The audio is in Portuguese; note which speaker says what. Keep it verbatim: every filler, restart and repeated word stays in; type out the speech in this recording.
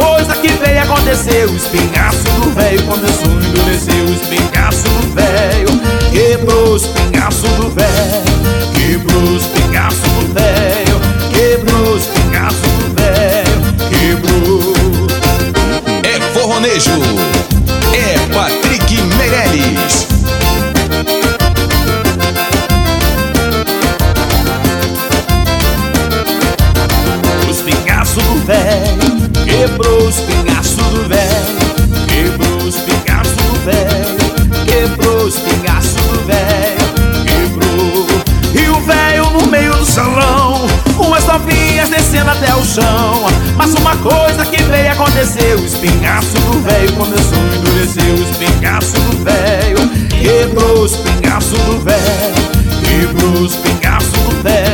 Speaker 1: coisa que veio acontecer. O espinhaço do velho começou a endurecer. O espinhaço do velho quebrou o espinhaço do velho. Quebrou o espinhaço do velho. Quebrou o espinhaço do velho. Quebrou.
Speaker 2: É forronejo. É Patrick Meirelles.
Speaker 1: O espinhaço do velho quebrou o espinhaço do velho. Quebrou o espinhaço do velho. Quebrou o espinhaço do velho. Quebrou. E o velho no meio do salão, umas novinhas descendo até o chão. Mas uma coisa que veio acontecer. O espinhaço do velho começou a endurecer. O espinhaço do velho quebrou o espinhaço do velho. Quebrou o espinhaço do velho.